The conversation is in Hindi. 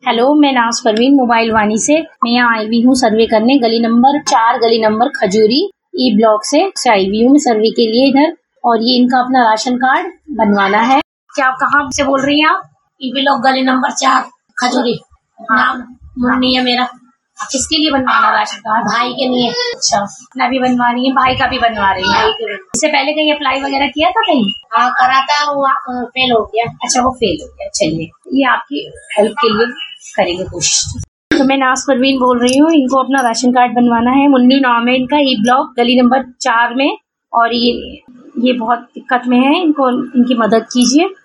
हेलो, मैं नाज परवीन मोबाइल वाणी से मैं यहाँ आई हुई हूँ सर्वे करने गली नंबर 4 गली नंबर खजूरी ई ब्लॉक से आई हुई हूँ सर्वे के लिए इधर। और ये इनका अपना राशन कार्ड बनवाना है। क्या आप कहाँ से बोल रही हैं आप? ई ब्लॉक गली नंबर 4 खजूरी। नाम मुन्नी है मेरा। किसके लिए बनवाना राशन कार्ड? भाई के लिए। अच्छा, अपना भी बनवा रही है, भाई का भी बनवा रही है। इससे पहले कहीं अप्लाई वगैरह किया था कहीं? हाँ करा था, वो फेल हो गया। अच्छा, वो फेल हो गया। चलिए, ये आपकी हेल्प के लिए करेंगे कोशिश। तो मैं नाज परवीन बोल रही हूँ, इनको अपना राशन कार्ड बनवाना है। मुन्नी नाम है इनका, ई ब्लॉक गली नंबर 4 में। और ये बहुत दिक्कत में है, इनको इनकी मदद कीजिए।